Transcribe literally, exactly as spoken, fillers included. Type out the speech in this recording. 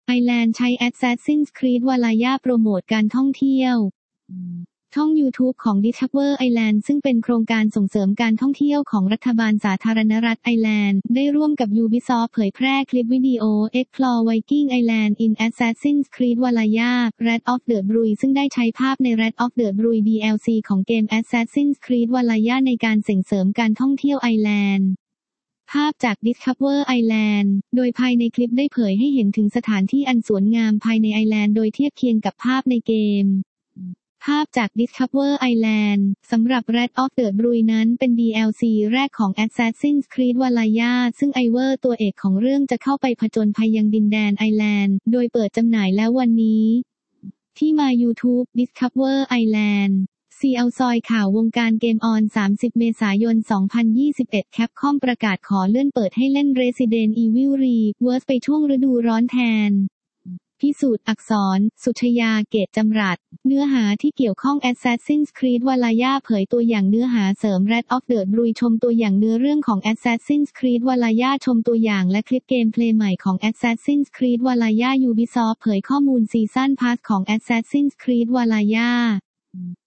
Island ใช้ Assassin's Creed Valhalla โปรโมทการท่องเที่ยวช่อง YouTube ของ Discover Island ซึ่งเป็นโครงการส่งเสริมการท่องเที่ยวของรัฐบาลสาธารณรัฐไอร์แลนด์ได้ร่วมกับ Ubisoft เผยแพร่คลิปวิดีโอ Explore Viking Island in Assassin's Creed Valhalla Wrath of the Druid ซึ่งได้ใช้ภาพใน Wrath of the Druid ดี แอล ซี ของเกม Assassin's Creed Valhalla ในการส่งเสริมการท่องเที่ยวไอร์แลนด์ภาพจาก Discover Island โดยภายในคลิปได้เผยให้เห็นถึงสถานที่อันสวยงามภายในไอร์แลนด์โดยเทียบเคียงกับภาพในเกมภาพจาก Discover Island สำหรับ Wrath of the Druid นั้นเป็น ดี แอล ซี แรกของ Assassin's Creed Valhalla ซึ่งไอเวอร์ตัวเอกของเรื่องจะเข้าไปผจญภัยยังดินแดนไอร์แลนด์โดยเปิดจำหน่ายแล้ววันนี้ที่มา YouTube Discover Island ซี เอาซอยข่าววงการเกมออนสามสิบเมษายนสองพันยี่สิบเอ็ด Capcom ประกาศขอเลื่อนเปิดให้เล่น Resident Evil Rebirth ไปช่วงฤดูร้อนแทนพิสูจน์อักษรสุชยาเกตจำรัดเนื้อหาที่เกี่ยวข้อง Assassin's Creed Valhalla เผยตัวอย่างเนื้อหาเสริม Wrath of the Druid ชมตัวอย่างเนื้อเรื่องของ Assassin's Creed Valhalla ชมตัวอย่างและคลิปเกมเพลย์ใหม่ของ Assassin's Creed Valhalla Ubisoft เผยข้อมูลซีซั่นพาสของ Assassin's Creed Valhalla